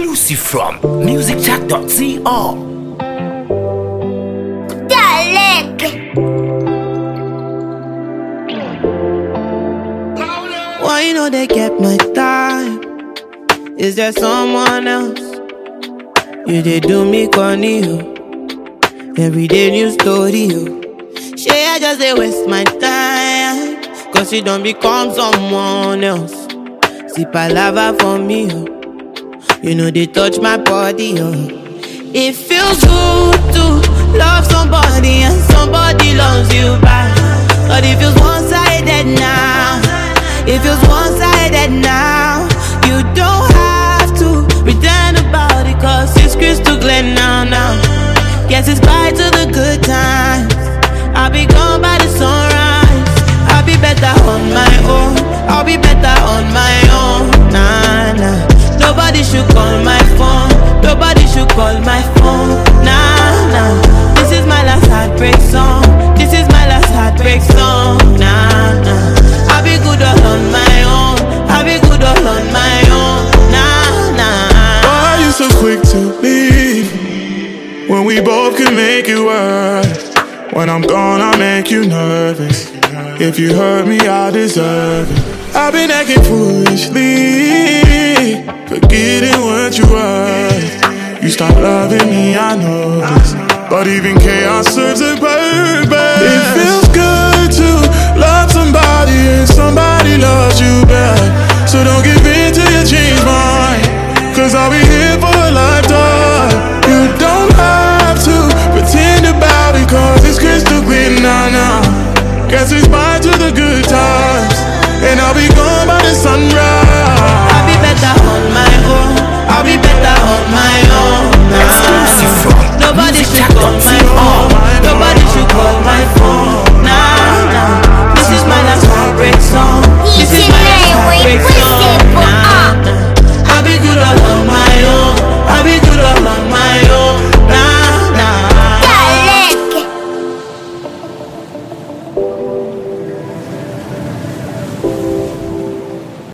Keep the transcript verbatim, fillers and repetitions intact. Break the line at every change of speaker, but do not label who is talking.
Exclusive from music chat dot co.
Why you know they get my time? Is there someone else? You they do me corny, yo. Everyday new story, yo. Shey I just they waste my time, cause you don't become someone else. See palava for me, yo. You know they touch my body, yo. It feels good to love somebody and somebody loves you back. But it feels one-sided now. It feels one-sided now. You don't have to pretend about it, cause it's crystal clear now, now. Guess it's bye to the good times. I'll be gone by the sunrise. I'll be better on my own. I'll be better on my own. Nah, nah. Nobody should call my phone. Nobody should call my phone. Nah, nah. This is my last heartbreak song. This is my last heartbreak song. Nah, nah. I'll be good all on my own. I'll be good all on my own. Nah, nah.
Why are you so quick to leave when we both can make it work? When I'm gone, I make you nervous. If you hurt me, I deserve it. I've been acting foolishly, forgetting what you were. You stopped loving me, I know this, but even chaos serves a purpose. It feels good to love somebody and somebody loves you back. So don't give in till you change mine, cause I'll be here for a lifetime. You don't have to pretend about it, cause it's crystal clear now, now. Guess it's bye to the good times, and I'll be gone by the sunrise.